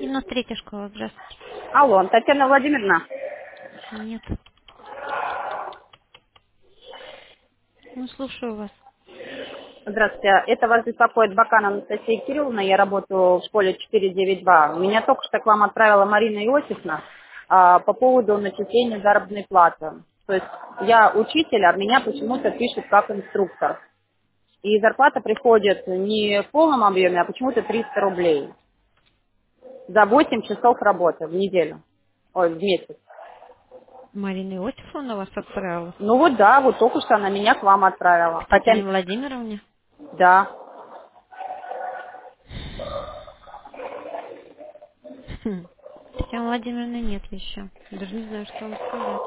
93-я школа, здравствуйте. Алло, Татьяна Владимировна. Нет. Ну, слушаю вас. Здравствуйте. Это вас беспокоит Бакан Анастасия Кирилловна. Я работаю в школе 492. Меня только что к вам отправила Марина Иосифовна по поводу начисления заработной платы. То есть я учитель, а меня почему-то пишут как инструктор. И зарплата приходит не в полном объеме, а почему-то 300 рублей за 8 часов работы в неделю. Ой, в месяц. Марина Иосифовна вас отправила? Ну вот да, вот только что она меня к вам отправила. К Хотя, Татьяне Владимировне? да. Хм. Татьяны Владимировны нет еще. Даже не знаю, что вам сказать.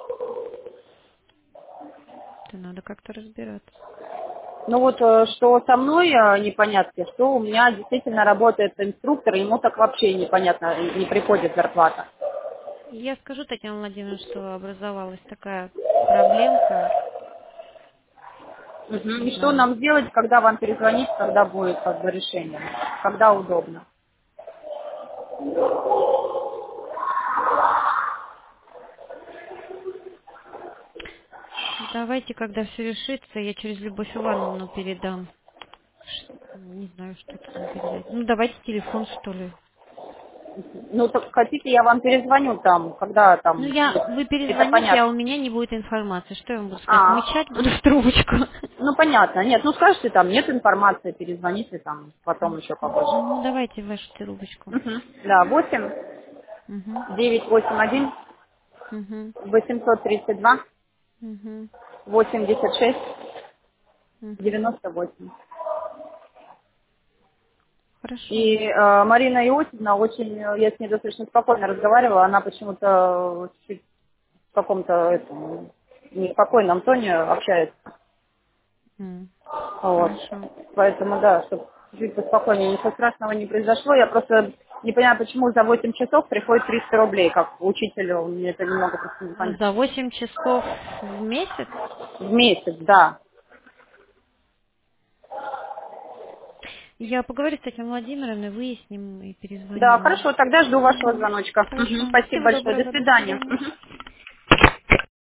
Это надо как-то разбираться. Ну вот что со мной непонятно, что у меня действительно работает инструктор, и ему так вообще непонятно, не приходит зарплата. Я скажу, Татьяна Владимировна, что образовалась такая проблемка. Мгм. Не И что знаю. нам делать, когда вам перезвонить, когда будет как бы решение, когда удобно. Давайте, когда все решится, я через Любовь Ивановну передам. Не знаю, что тут вам передать. Ну, давайте телефон, что ли. Ну так хотите, я вам перезвоню там, когда Ну, там, вы это перезвоните, а у понятно. меня не будет информации. Что я вам буду сказать? А, Мычать буду в трубочку. ну понятно, нет, ну скажите там, нет информации, перезвоните там, потом еще попозже. Ну, давайте вашу трубочку. Мгм. Да, 8 Угу. 981 Угу. 832 Угу. 86 Угу. 98. Хорошо. И Марина Иосифовна очень, я с ней достаточно спокойно разговаривала, она почему-то чуть в каком-то неспокойном тоне общается. Вот. Хорошо. Поэтому, да, чтобы чуть поспокойнее, ничего страшного не произошло. Я просто не понимаю, почему за 8 часов приходит 300 рублей, как учителю, мне это немного просто непонятно. За 8 часов в месяц? В месяц, да. Я поговорю с Татьяной Владимировной, выясним и перезвоню Да, вам. хорошо, тогда жду вашего Мгм. звоночка. Мгм, Хорошо. спасибо Всего большое, до доброго. До свидания. свидания. Мгм.